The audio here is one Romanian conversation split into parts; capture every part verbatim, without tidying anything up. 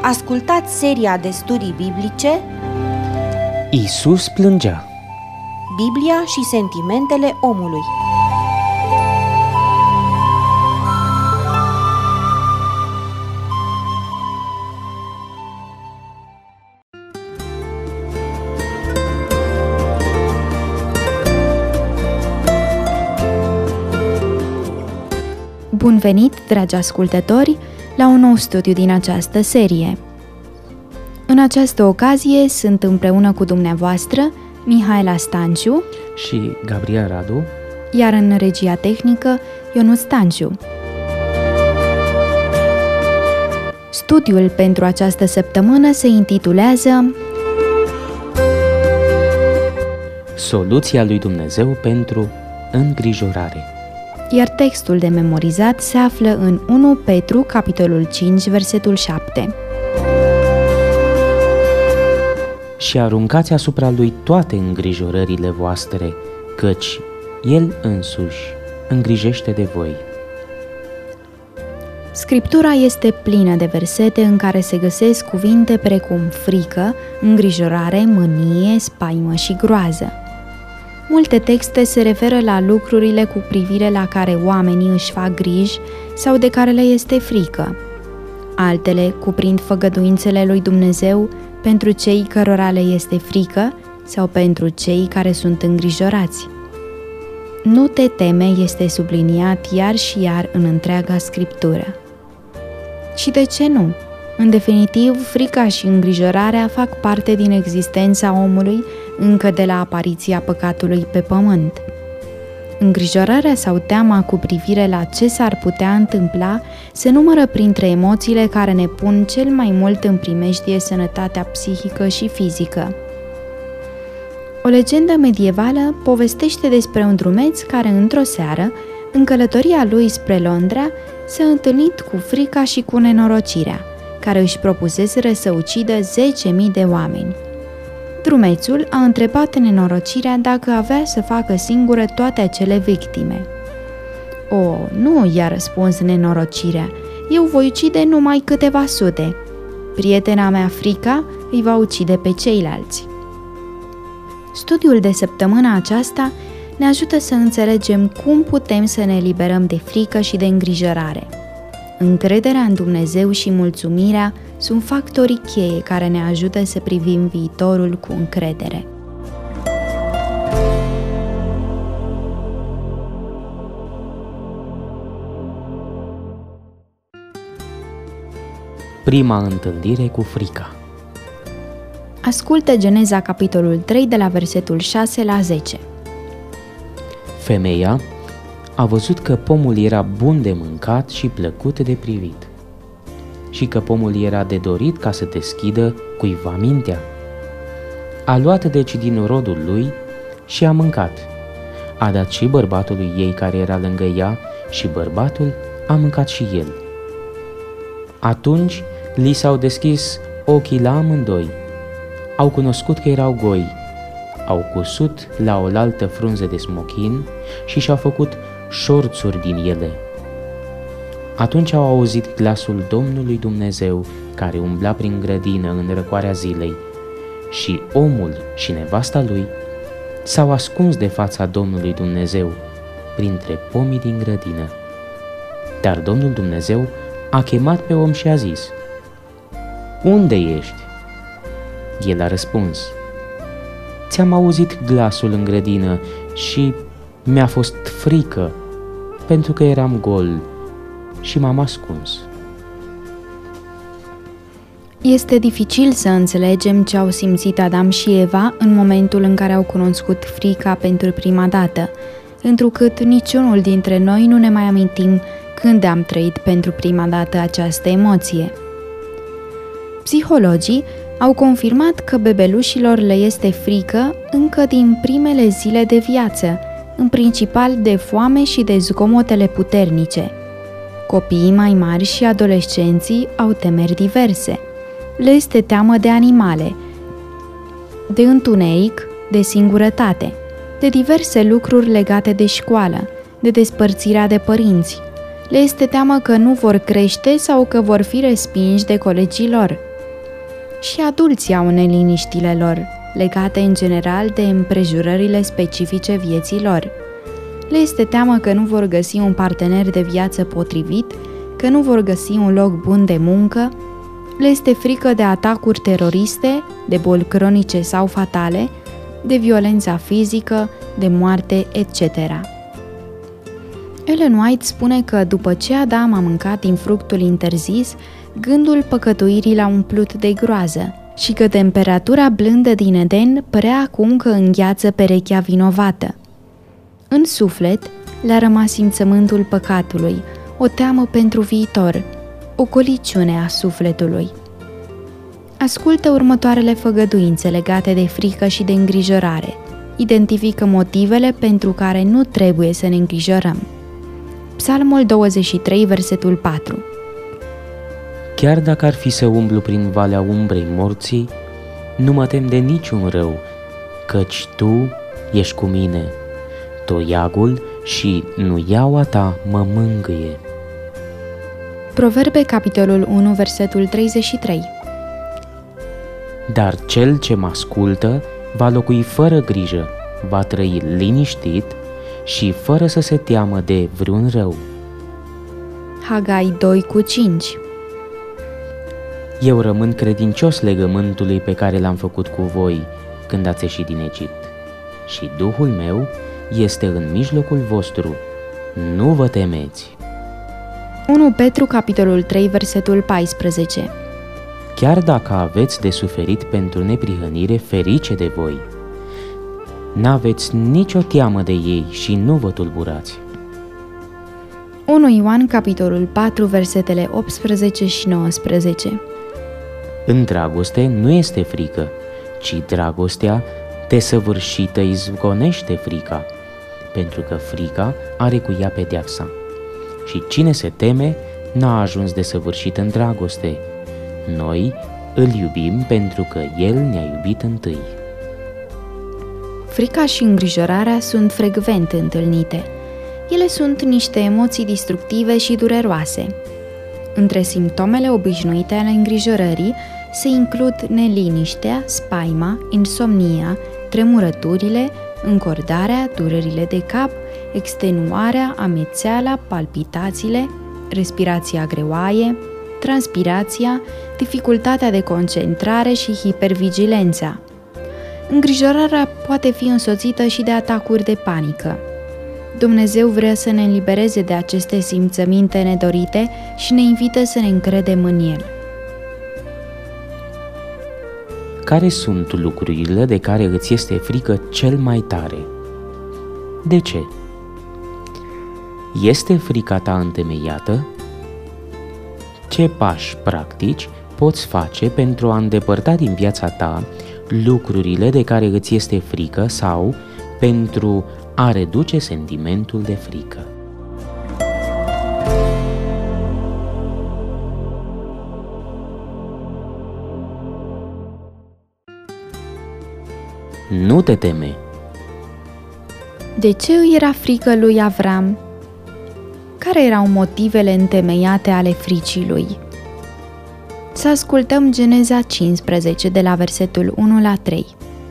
Ascultați seria de studii biblice Iisus plângea. Biblia și sentimentele omului. Bun venit, dragi ascultători, la un nou studiu din această serie. În această ocazie sunt împreună cu dumneavoastră Mihaela Stanciu și Gabriel Radu, iar în regia tehnică Ionut Stanciu. Studiul pentru această săptămână se intitulează Soluția lui Dumnezeu pentru îngrijorare. Iar textul de memorizat se află în unu Petru, capitolul cinci, versetul șapte. Și aruncați asupra lui toate îngrijorările voastre, căci El însuși îngrijește de voi. Scriptura este plină de versete în care se găsesc cuvinte precum frică, îngrijorare, mânie, spaimă și groază. Multe texte se referă la lucrurile cu privire la care oamenii își fac griji sau de care le este frică. Altele cuprind făgăduințele lui Dumnezeu pentru cei cărora le este frică sau pentru cei care sunt îngrijorați. Nu te teme este subliniat iar și iar în întreaga Scriptură. Și de ce nu? În definitiv, frica și îngrijorarea fac parte din existența omului încă de la apariția păcatului pe pământ. Îngrijorarea sau teama cu privire la ce s-ar putea întâmpla se numără printre emoțiile care ne pun cel mai mult în primejdie sănătatea psihică și fizică. O legendă medievală povestește despre un drumeț care într-o seară, în călătoria lui spre Londra, s-a întâlnit cu frica și cu nenorocirea, care își propuseseră să ucidă zece mii de oameni. Drumețul a întrebat nenorocirea dacă avea să facă singură toate acele victime. O, nu, i-a răspuns nenorocirea, eu voi ucide numai câteva sute. Prietena mea frica îi va ucide pe ceilalți. Studiul de săptămâna aceasta ne ajută să înțelegem cum putem să ne eliberăm de frică și de îngrijorare. Încrederea în Dumnezeu și mulțumirea sunt factorii cheie care ne ajută să privim viitorul cu încredere. Prima întâlnire cu frica. Ascultă Geneza, capitolul trei, de la versetul șase la zece. Femeia a văzut că pomul era bun de mâncat și plăcut de privit, și că pomul era de dorit ca să deschidă cuiva mintea. A luat deci din rodul lui și a mâncat. A dat și bărbatului ei care era lângă ea și bărbatul a mâncat și el. Atunci li s-au deschis ochii la amândoi. Au cunoscut că erau goi. Au cusut la oaltă frunze de smochin și și-au făcut șorțuri din ele. Atunci au auzit glasul Domnului Dumnezeu care umbla prin grădină în răcoarea zilei și omul și nevasta lui s-au ascuns de fața Domnului Dumnezeu printre pomii din grădină. Dar Domnul Dumnezeu a chemat pe om și a zis: Unde ești? El a răspuns: Ți-am auzit glasul în grădină și mi-a fost frică pentru că eram gol și m-am ascuns. Este dificil să înțelegem ce au simțit Adam și Eva în momentul în care au cunoscut frica pentru prima dată, întrucât niciunul dintre noi nu ne mai amintim când am trăit pentru prima dată această emoție. Psihologii au confirmat că bebelușilor le este frică încă din primele zile de viață, în principal de foame și de zgomotele puternice. Copiii mai mari și adolescenții au temeri diverse. Le este teamă de animale, de întuneric, de singurătate, de diverse lucruri legate de școală, de despărțirea de părinți. Le este teamă că nu vor crește sau că vor fi respinși de colegii lor. Și adulții au neliniștile lor, legate în general de împrejurările specifice vieții lor. Le este teamă că nu vor găsi un partener de viață potrivit, că nu vor găsi un loc bun de muncă, le este frică de atacuri teroriste, de boli cronice sau fatale, de violența fizică, de moarte, et cetera. Ellen White spune că după ce Adam a mâncat din fructul interzis, gândul păcătuirii l-a umplut de groază și că temperatura blândă din Eden părea acum că îngheață perechea vinovată. În suflet le-a rămas simțământul păcatului, o teamă pentru viitor, o goliciune a sufletului. Ascultă următoarele făgăduințe legate de frică și de îngrijorare. Identifică motivele pentru care nu trebuie să ne îngrijorăm. Psalmul douăzeci și trei, versetul patru. Chiar dacă ar fi să umblu prin valea umbrei morții, nu mă tem de niciun rău, căci Tu ești cu mine. Toiagul și nuiaua Ta mă mângâie. Proverbe, capitolul unu, versetul treizeci și trei. Dar cel ce mă ascultă va locui fără grijă, va trăi liniștit și fără să se teamă de vreun rău. Hagai doi cu cinci. Eu rămân credincios legământului pe care l-am făcut cu voi când ați ieșit din Egipt, și Duhul meu este în mijlocul vostru. Nu vă temeți. unu Petru, capitolul trei, versetul paisprezece. Chiar dacă aveți de suferit pentru neprihănire, ferice de voi. N-aveți nicio teamă de ei și nu vă tulburați. unu Ioan, capitolul patru, versetele optsprezece și nouăsprezece. În dragoste nu este frică, ci dragostea desăvârșită izgonește frica, pentru că frica are cu ea pedeapsa. Și cine se teme n-a ajuns desăvârșit în dragoste. Noi îl iubim pentru că El ne-a iubit întâi. Frica și îngrijorarea sunt frecvent întâlnite. Ele sunt niște emoții destructive și dureroase. Între simptomele obișnuite ale îngrijorării se includ neliniștea, spaima, insomnia, tremurăturile, încordarea, durerile de cap, extenuarea, amețeala, palpitațiile, respirația greoaie, transpirația, dificultatea de concentrare și hipervigilența. Îngrijorarea poate fi însoțită și de atacuri de panică. Dumnezeu vrea să ne elibereze de aceste simțăminte nedorite și ne invită să ne încredem în El. Care sunt lucrurile de care îți este frică cel mai tare? De ce? Este frica ta întemeiată? Ce pași practici poți face pentru a îndepărta din viața ta lucrurile de care îți este frică sau pentru a reduce sentimentul de frică? Nu te teme! De ce îi era frică lui Avram? Care erau motivele întemeiate ale fricii lui? Să ascultăm Geneza cincisprezece, de la versetul unu la trei.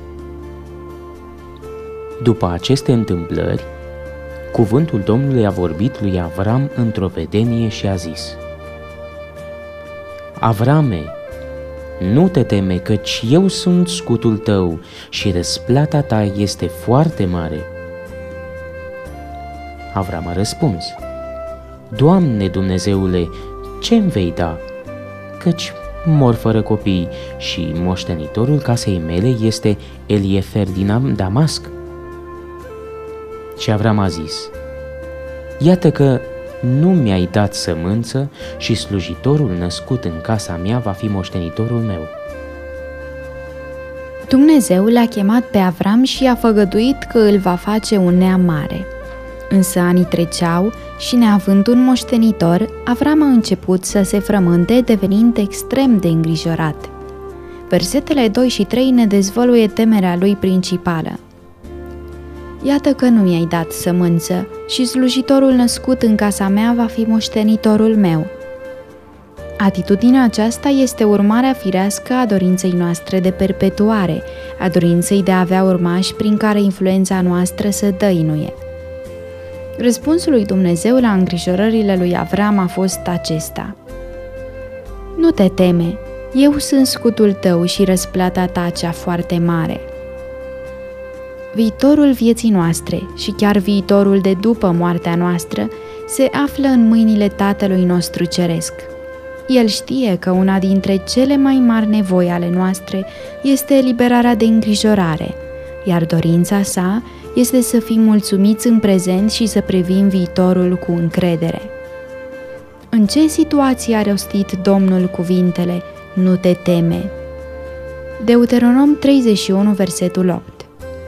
După aceste întâmplări, cuvântul Domnului a vorbit lui Avram într-o vedenie și a zis: Avrame, nu te teme, căci eu sunt scutul tău și răsplata ta este foarte mare. Avram a răspuns: Doamne Dumnezeule, ce-mi vei da? Căci mor fără copii și moștenitorul casei mele este Eliefer din Damasc. Și Avram a zis: Iată că nu mi-ai dat sămânță și slujitorul născut în casa mea va fi moștenitorul meu. Dumnezeu l-a chemat pe Avram și i-a făgăduit că îl va face un neam mare. Însă anii treceau și, neavând un moștenitor, Avram a început să se frământe, devenind extrem de îngrijorat. Versetele doi și trei ne dezvăluie temerea lui principală. Iată că nu mi-ai dat sămânță și slujitorul născut în casa mea va fi moștenitorul meu. Atitudinea aceasta este urmarea firească a dorinței noastre de perpetuare, a dorinței de a avea urmași prin care influența noastră să dăinuie. Răspunsul lui Dumnezeu la îngrijorările lui Avram a fost acesta: nu te teme, eu sunt scutul tău și răsplata ta cea foarte mare. Viitorul vieții noastre și chiar viitorul de după moartea noastră se află în mâinile Tatălui nostru Ceresc. El știe că una dintre cele mai mari nevoi ale noastre este eliberarea de îngrijorare, iar dorința sa este să fim mulțumiți în prezent și să privim viitorul cu încredere. În ce situație a rostit Domnul cuvintele "nu te teme"? Deuteronom treizeci și unu, versetul opt.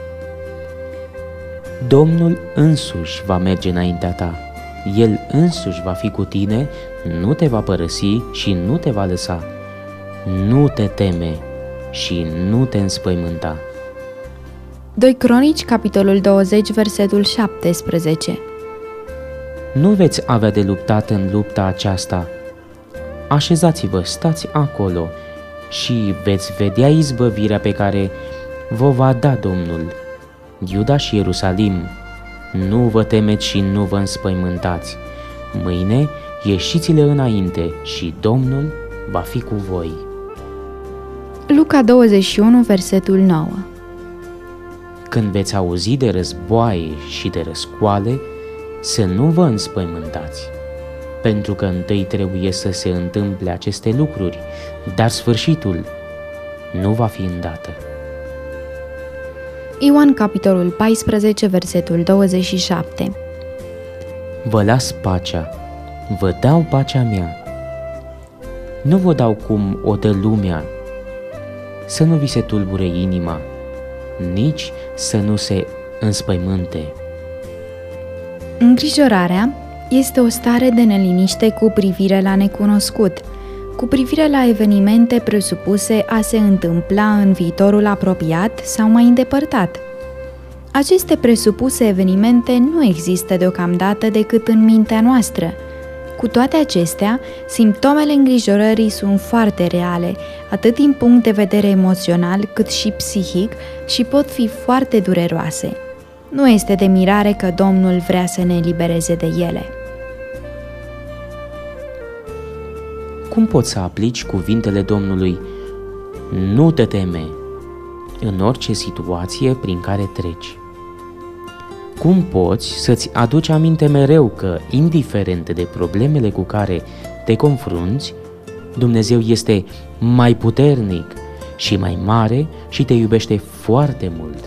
Domnul însuși va merge înaintea ta. El însuși va fi cu tine, nu te va părăsi și nu te va lăsa. Nu te teme și nu te înspăimânta. doi Cronici, capitolul douăzeci, versetul șaptesprezece. Nu veți avea de luptat în lupta aceasta. Așezați-vă, stați acolo și veți vedea izbăvirea pe care vă va da Domnul. Iuda și Ierusalim, nu vă temeți și nu vă înspăimântați. Mâine ieșiți-le înainte și Domnul va fi cu voi. Luca douăzeci și unu, versetul nouă. Când veți auzi de războaie și de răscoale, să nu vă înspăimântați, pentru că întâi trebuie să se întâmple aceste lucruri, dar sfârșitul nu va fi îndată. Ioan, capitolul paisprezece, versetul douăzeci și șapte. Vă las pacea, vă dau pacea mea. Nu vă dau cum o dă lumea, să nu vi se tulbure inima, nici să nu se înspăimânte. Îngrijorarea este o stare de neliniște cu privire la necunoscut, cu privire la evenimente presupuse a se întâmpla în viitorul apropiat sau mai îndepărtat. Aceste presupuse evenimente nu există deocamdată decât în mintea noastră. Cu toate acestea, simptomele îngrijorării sunt foarte reale, atât din punct de vedere emoțional cât și psihic, și pot fi foarte dureroase. Nu este de mirare că Domnul vrea să ne elibereze de ele. Cum poți să aplici cuvintele Domnului "nu te teme" în orice situație prin care treci? Cum poți să-ți aduci aminte mereu că, indiferent de problemele cu care te confrunți, Dumnezeu este mai puternic și mai mare și te iubește foarte mult?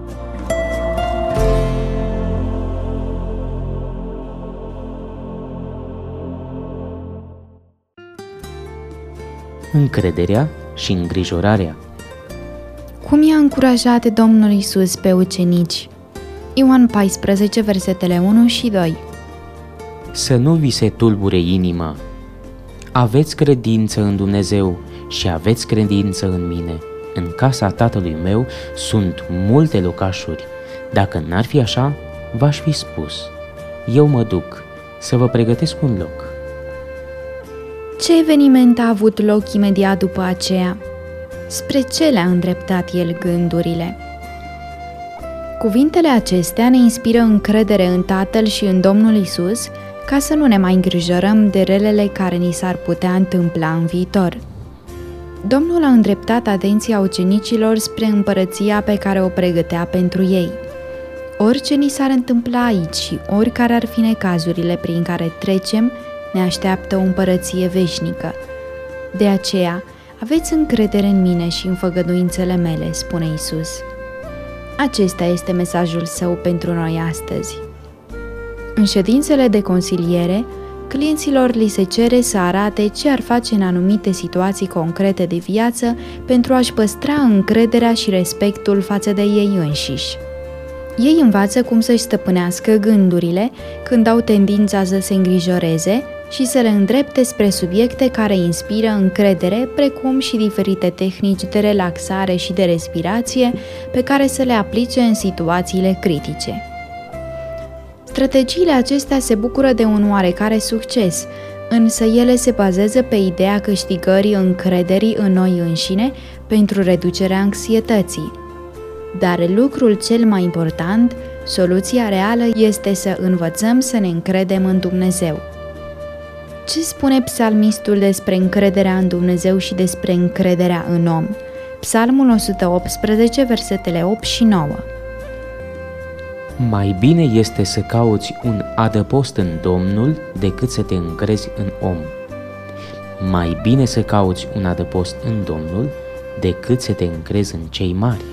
Încrederea și îngrijorarea. Cum i-a încurajat Domnul Iisus pe ucenici? Ioan paisprezece, versetele unu și doi. Să nu vi se tulbure inima. Aveți credință în Dumnezeu și aveți credință în mine. În casa Tatălui meu sunt multe locașuri. Dacă n-ar fi așa, v-aș fi spus. Eu mă duc să vă pregătesc un loc. Ce eveniment a avut loc imediat după aceea? Spre ce le-a îndreptat el gândurile? Cuvintele acestea ne inspiră încredere în Tatăl și în Domnul Iisus, ca să nu ne mai îngrijorăm de relele care ni s-ar putea întâmpla în viitor. Domnul a îndreptat atenția ucenicilor spre împărăția pe care o pregătea pentru ei. Orice ni s-ar întâmpla aici și oricare ar fi necazurile prin care trecem, ne așteaptă o împărăție veșnică. De aceea, aveți încredere în mine și în făgăduințele mele, spune Iisus. Acesta este mesajul său pentru noi astăzi. În ședințele de consiliere, clienților li se cere să arate ce ar face în anumite situații concrete de viață pentru a-și păstra încrederea și respectul față de ei înșiși. Ei învață cum să-și stăpânească gândurile când au tendința să se îngrijoreze și să le îndrepte spre subiecte care inspiră încredere, precum și diferite tehnici de relaxare și de respirație pe care să le aplice în situațiile critice. Strategiile acestea se bucură de un oarecare succes, însă ele se bazează pe ideea câștigării încrederii în noi înșine pentru reducerea anxietății. Dar lucrul cel mai important, soluția reală, este să învățăm să ne încredem în Dumnezeu. Ce spune psalmistul despre încrederea în Dumnezeu și despre încrederea în om? Psalmul o sută optsprezece, versetele opt și nouă. Mai bine este să cauți un adăpost în Domnul decât să te încrezi în om. Mai bine să cauți un adăpost în Domnul decât să te încrezi în cei mari.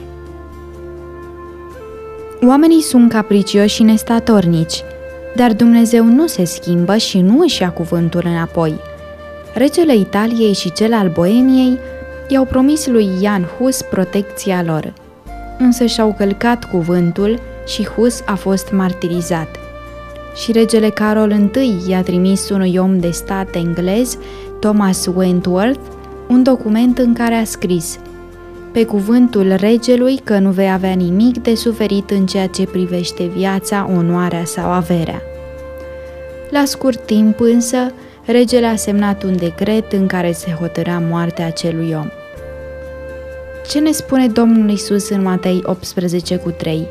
Oamenii sunt capricioși și nestatornici, dar Dumnezeu nu se schimbă și nu își ia cuvântul înapoi. Regele Italiei și cel al Boemiei i-au promis lui Jan Hus protecția lor, însă și-au călcat cuvântul și Hus a fost martirizat. Și regele Carol întâi i-a trimis unui om de stat englez, Thomas Wentworth, un document în care a scris: pe cuvântul regelui că nu vei avea nimic de suferit în ceea ce privește viața, onoarea sau averea. La scurt timp însă, regele a semnat un decret în care se hotăra moartea acelui om. Ce ne spune Domnul Iisus în Matei optsprezece cu trei?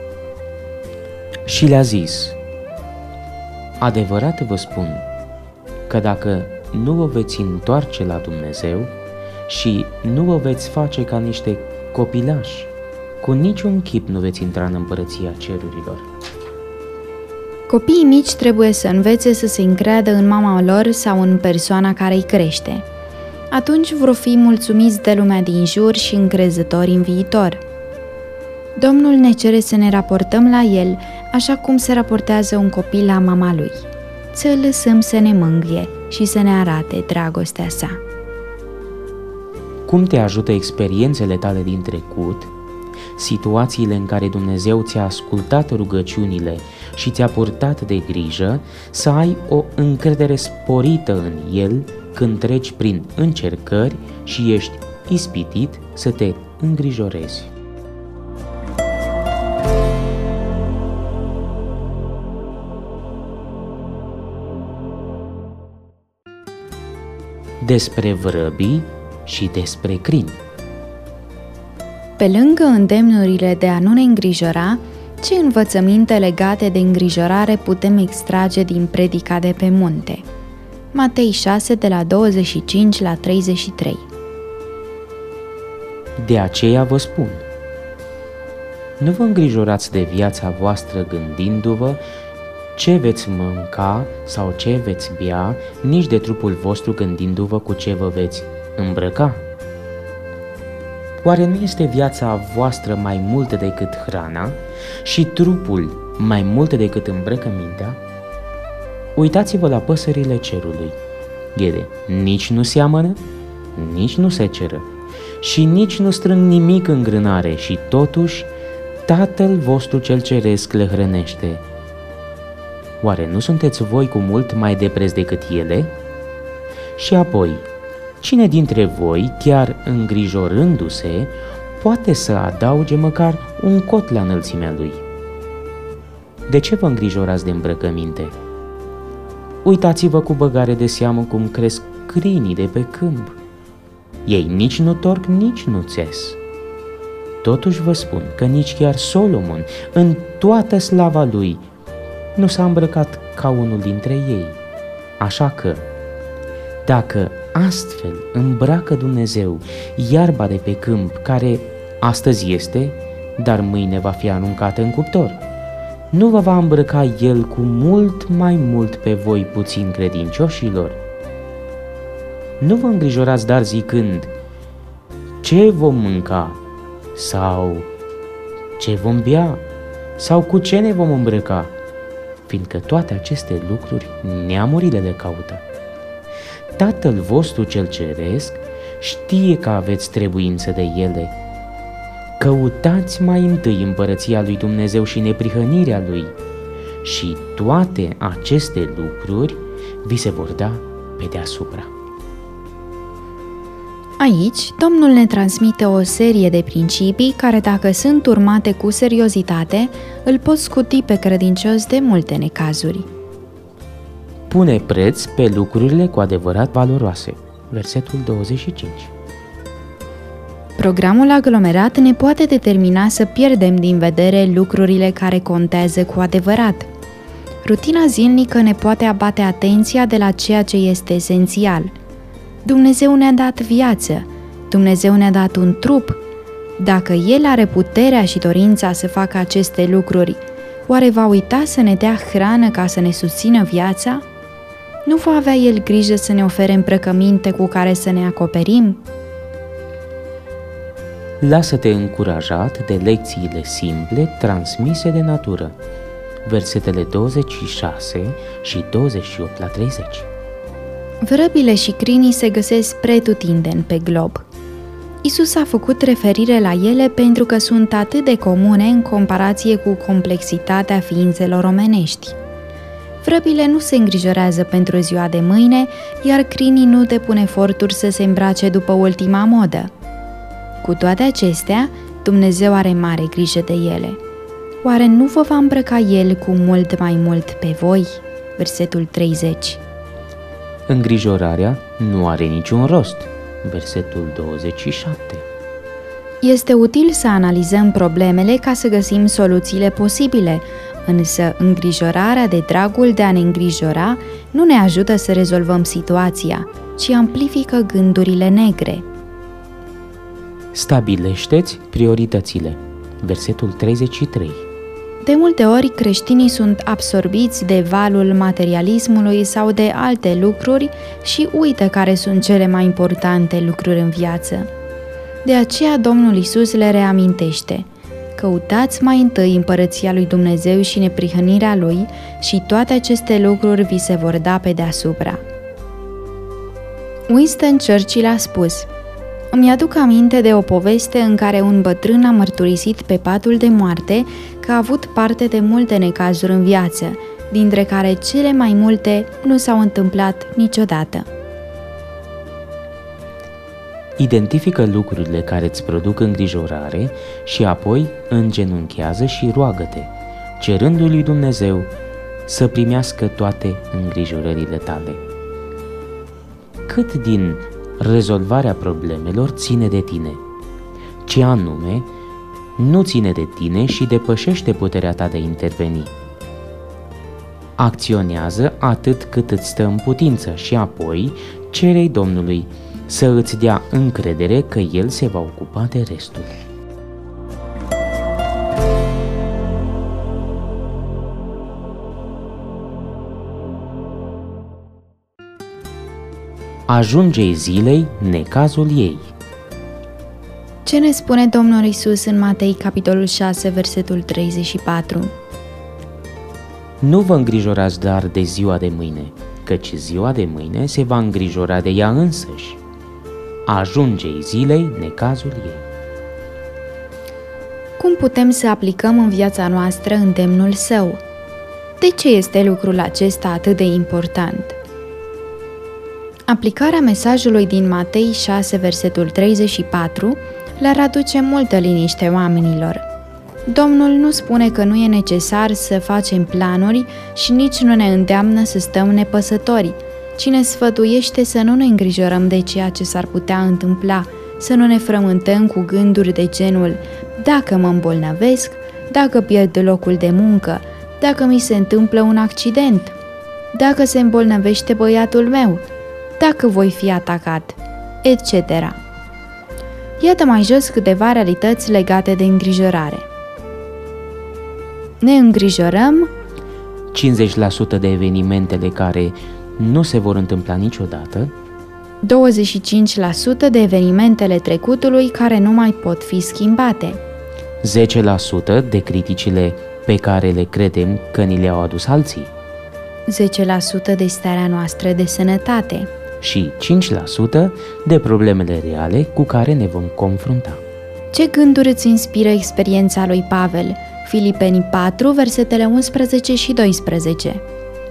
Și le-a zis: adevărat vă spun că dacă nu vă veți întoarce la Dumnezeu și nu vă veți face ca niște copilași, cu niciun chip nu veți intra în împărăția cerurilor. Copiii mici trebuie să învețe să se încreadă în mama lor sau în persoana care îi crește. Atunci vor fi mulțumiți de lumea din jur și încrezători în viitor. Domnul ne cere să ne raportăm la El așa cum se raportează un copil la mama lui. Să îl lăsăm să ne mângâie și să ne arate dragostea sa. Cum te ajută experiențele tale din trecut, situațiile în care Dumnezeu ți-a ascultat rugăciunile și ți-a purtat de grijă, să ai o încredere sporită în El când treci prin încercări și ești ispitit să te îngrijorezi. Despre vrăbii și despre crini. Pe lângă îndemnurile de a nu ne îngrijora, ce învățăminte legate de îngrijorare putem extrage din predica de pe munte? Matei șase, de la douăzeci și cinci la treizeci și trei. De aceea vă spun, nu vă îngrijorați de viața voastră gândindu-vă ce veți mânca sau ce veți bea, nici de trupul vostru gândindu-vă cu ce vă veți îmbrăca. Oare nu este viața voastră mai multă decât hrana și trupul mai mult decât îmbrăcămintea? Uitați-vă la păsările cerului. Ele nici nu seamănă, nici nu seceră și nici nu strâng nimic în grânare și totuși Tatăl vostru cel ceresc le hrănește. Oare nu sunteți voi cu mult mai de preț decât ele? Și apoi, cine dintre voi, chiar îngrijorându-se, poate să adauge măcar un cot la înălțimea lui? De ce vă îngrijorați de îmbrăcăminte? Uitați-vă cu băgare de seamă cum cresc crinii de pe câmp. Ei nici nu torc, nici nu țes. Totuși vă spun că nici chiar Solomon, în toată slava lui, nu s-a îmbrăcat ca unul dintre ei. Așa că, dacă astfel îmbracă Dumnezeu iarba de pe câmp, care astăzi este, dar mâine va fi aruncată în cuptor, nu vă va îmbrăca El cu mult mai mult pe voi puțin credincioșilor? Nu vă îngrijorați dar zicând, ce vom mânca? Sau ce vom bea? Sau cu ce ne vom îmbrăca? Fiindcă toate aceste lucruri neamurile le caută. Tatăl vostru cel ceresc știe că aveți trebuință de ele. Căutați mai întâi împărăția lui Dumnezeu și neprihănirea lui și toate aceste lucruri vi se vor da pe deasupra. Aici, Domnul ne transmite o serie de principii care, dacă sunt urmate cu seriozitate, îl pot scuti pe credincios de multe necazuri. pune preț pe lucrurile cu adevărat valoroase. Versetul douăzeci și cinci. Programul aglomerat ne poate determina să pierdem din vedere lucrurile care contează cu adevărat. Rutina zilnică ne poate abate atenția de la ceea ce este esențial. Dumnezeu ne-a dat viață, Dumnezeu ne-a dat un trup. Dacă El are puterea și dorința să facă aceste lucruri, oare va uita să ne dea hrană ca să ne susțină viața? Nu va avea El grijă să ne ofere îmbrăcăminte cu care să ne acoperim? Lasă-te încurajat de lecțiile simple transmise de natură. Versetele douăzeci și șase și douăzeci și opt la treizeci. Vrăbile și crinii se găsesc pretutindeni pe glob. Isus a făcut referire la ele pentru că sunt atât de comune în comparație cu complexitatea ființelor omenești. Vrăbile nu se îngrijorează pentru ziua de mâine, iar crinii nu depun eforturi să se îmbrace după ultima modă. Cu toate acestea, Dumnezeu are mare grijă de ele. Oare nu vă va îmbrăca El cu mult mai mult pe voi? Versetul treizeci. Îngrijorarea nu are niciun rost. Versetul douăzeci și șapte. Este util să analizăm problemele ca să găsim soluțiile posibile, însă îngrijorarea de dragul de a ne îngrijora nu ne ajută să rezolvăm situația, ci amplifică gândurile negre. Stabilește-ți prioritățile. Versetul treizeci și trei. De multe ori, creștinii sunt absorbiți de valul materialismului sau de alte lucruri și uită care sunt cele mai importante lucruri în viață. De aceea Domnul Iisus le reamintește: căutați mai întâi împărăția lui Dumnezeu și neprihănirea Lui și toate aceste lucruri vi se vor da pe deasupra. Winston Churchill a spus: îmi aduc aminte de o poveste în care un bătrân a mărturisit pe patul de moarte că a avut parte de multe necazuri în viață, dintre care cele mai multe nu s-au întâmplat niciodată. Identifică lucrurile care îți produc îngrijorare și apoi îngenunchează și roagă-te, cerându-i lui Dumnezeu să primească toate îngrijorările tale. Cât din rezolvarea problemelor ține de tine? Ce anume nu ține de tine și depășește puterea ta de a interveni? Acționează atât cât îți stă în putință și apoi cere-i Domnului să îți dea încredere că El se va ocupa de restul. Ajunge zilei necazul ei. Ce ne spune Domnul Iisus în Matei, capitolul șase, versetul treizeci și patru? Nu vă îngrijorați dar de ziua de mâine, căci ziua de mâine se va îngrijora de ea însăși. Ajunge zilei necazul ei. Cum putem să aplicăm în viața noastră îndemnul Său? De ce este lucrul acesta atât de important? Aplicarea mesajului din Matei șase, versetul treizeci și patru, le-ar aduce multă liniște oamenilor. Domnul nu spune că nu e necesar să facem planuri și nici nu ne îndeamnă să stăm nepăsători, ci ne sfătuiește să nu ne îngrijorăm de ceea ce s-ar putea întâmpla, să nu ne frământăm cu gânduri de genul: dacă mă îmbolnăvesc, dacă pierd locul de muncă, dacă mi se întâmplă un accident, dacă se îmbolnăvește băiatul meu, dacă voi fi atacat, et cetera. Iată mai jos câteva realități legate de îngrijorare. Ne îngrijorăm cincizeci la sută de evenimentele care nu se vor întâmpla niciodată, douăzeci și cinci la sută de evenimentele trecutului care nu mai pot fi schimbate, zece la sută de criticile pe care le credem că ni le-au adus alții zece la sută de starea noastră de sănătate și cinci la sută de problemele reale cu care ne vom confrunta. Ce gânduri îți inspiră experiența lui Pavel? Filipeni patru, versetele unsprezece și doisprezece.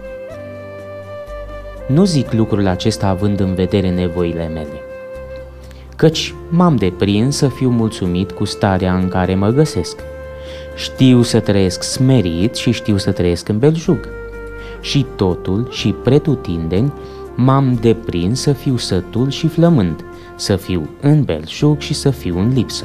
Nu zic lucrul acesta având în vedere nevoile mele, căci m-am deprins să fiu mulțumit cu starea în care mă găsesc. Știu să trăiesc smerit și știu să trăiesc în belșug. și totul și pretutindeni m-am deprins să fiu sătul și flămând, să fiu în belșug și să fiu în lipsă.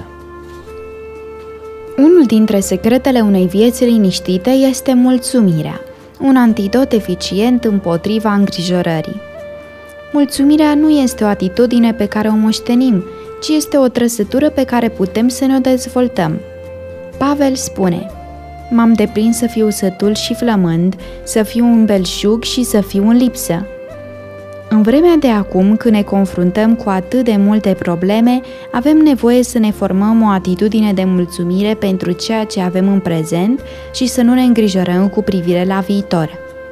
Unul dintre secretele unei vieți liniștite este mulțumirea, un antidot eficient împotriva îngrijorării. Mulțumirea nu este o atitudine pe care o moștenim, ci este o trăsătură pe care putem să ne o dezvoltăm. Pavel spune: m-am deprins să fiu sătul și flămând, să fiu în belșug și să fiu în lipsă. În vremea de acum, când ne confruntăm cu atât de multe probleme, avem nevoie să ne formăm o atitudine de mulțumire pentru ceea ce avem în prezent și să nu ne îngrijorăm cu privire la viitor.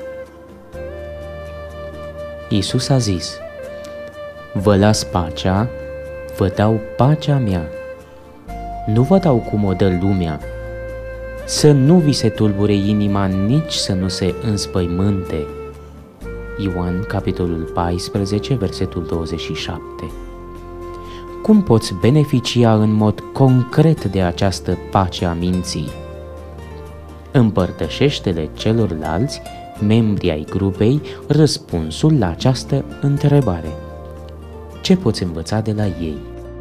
Iisus a zis: vă las pacea, vă dau pacea mea. Nu vă dau cum o dă lumea. Să nu vi se tulbure inima, nici să nu se înspăimânte. Ioan, capitolul paisprezece, versetul douăzeci și șapte. Cum poți beneficia în mod concret de această pace a minții? Împărtășește-le celorlalți, membri ai grupei, răspunsul la această întrebare. Ce poți învăța de la ei?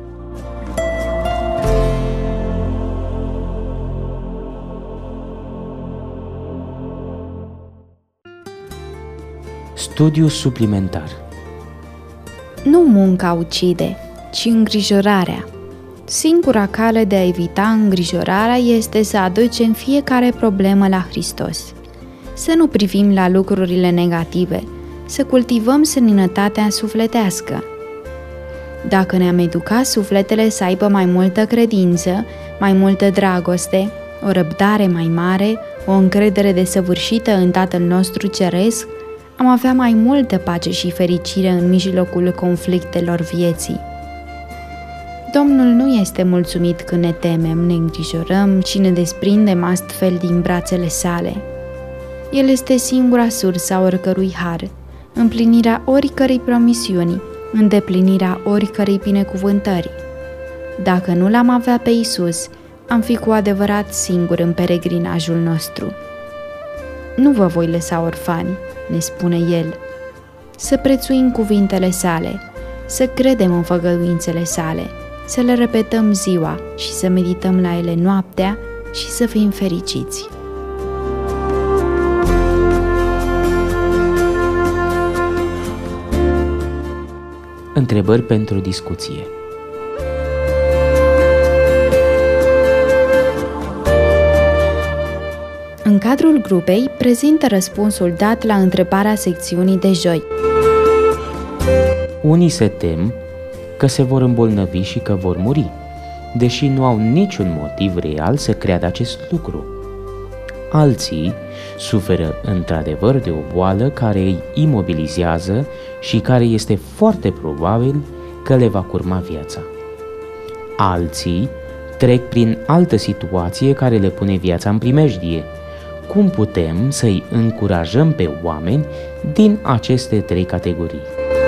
Studiu suplimentar. Nu munca ucide, ci îngrijorarea. Singura cale de a evita îngrijorarea este să aducem fiecare problemă la Hristos. Să nu privim la lucrurile negative, să cultivăm seninătatea sufletească. Dacă ne-am educat sufletele să aibă mai multă credință, mai multă dragoste, o răbdare mai mare, o încredere desăvârșită în Tatăl nostru Ceresc, am avea mai multă pace și fericire în mijlocul conflictelor vieții. Domnul nu este mulțumit când ne temem, ne îngrijorăm și ne desprindem astfel din brațele sale. El este singura sursă a oricărui har, împlinirea oricărei promisiuni, îndeplinirea oricărei binecuvântări. Dacă nu l-am avea pe Iisus, am fi cu adevărat singuri în peregrinajul nostru. Nu vă voi lăsa orfani, ne spune El. Să prețuim cuvintele sale, să credem în făgăduințele sale, să le repetăm ziua și să medităm la ele noaptea și să fim fericiți. Întrebări pentru discuție. În cadrul grupei, prezintă răspunsul dat la întrebarea secțiunii de joi. Unii se tem că se vor îmbolnăvi și că vor muri, deși nu au niciun motiv real să creadă acest lucru. Alții suferă într-adevăr de o boală care îi imobilizează și care este foarte probabil că le va curma viața. Alții trec prin altă situație care le pune viața în primejdie. Cum putem să-i încurajăm pe oameni din aceste trei categorii?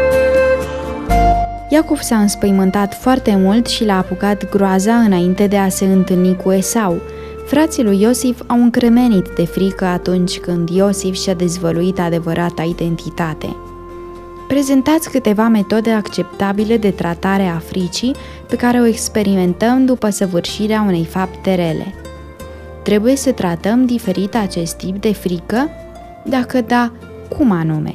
Iacov s-a înspăimântat foarte mult și l-a apucat groaza înainte de a se întâlni cu Esau. Frații lui Iosif au încremenit de frică atunci când Iosif și-a dezvăluit adevărata identitate. Prezentați câteva metode acceptabile de tratare a fricii pe care o experimentăm după săvârșirea unei fapte rele. Trebuie să tratăm diferit acest tip de frică? Dacă da, cum anume?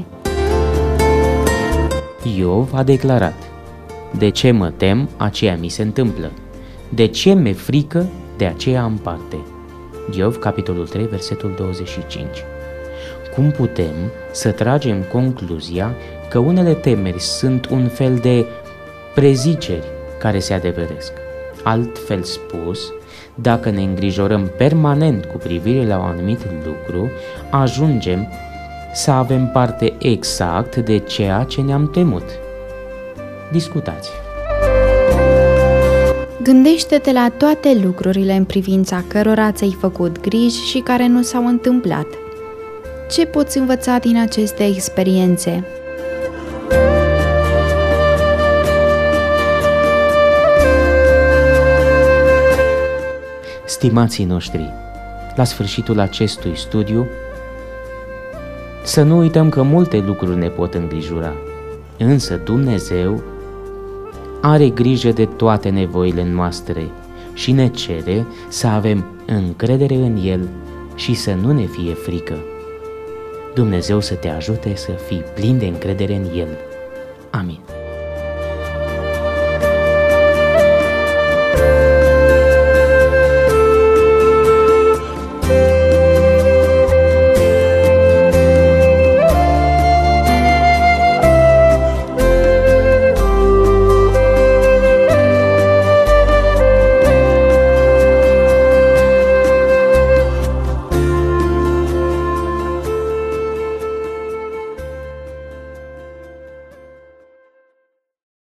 Iov a declarat: de ce mă tem, aceea mi se întâmplă. De ce mi-e frică, de aceea am parte. Iov, capitolul trei, versetul douăzeci și cinci. Cum putem să tragem concluzia că unele temeri sunt un fel de preziceri care se adeveresc? Altfel spus, dacă ne îngrijorăm permanent cu privire la un anumit lucru, ajungem să avem parte exact de ceea ce ne-am temut. Discutați. Gândește-te la toate lucrurile în privința cărora ți-ai făcut griji și care nu s-au întâmplat. Ce poți învăța din aceste experiențe? Stimații noștri, la sfârșitul acestui studiu, Să nu uităm că multe lucruri ne pot îngrijora, însă Dumnezeu are grijă de toate nevoile noastre și ne cere să avem încredere în El și să nu ne fie frică. Dumnezeu să te ajute să fii plin de încredere în El. Amin.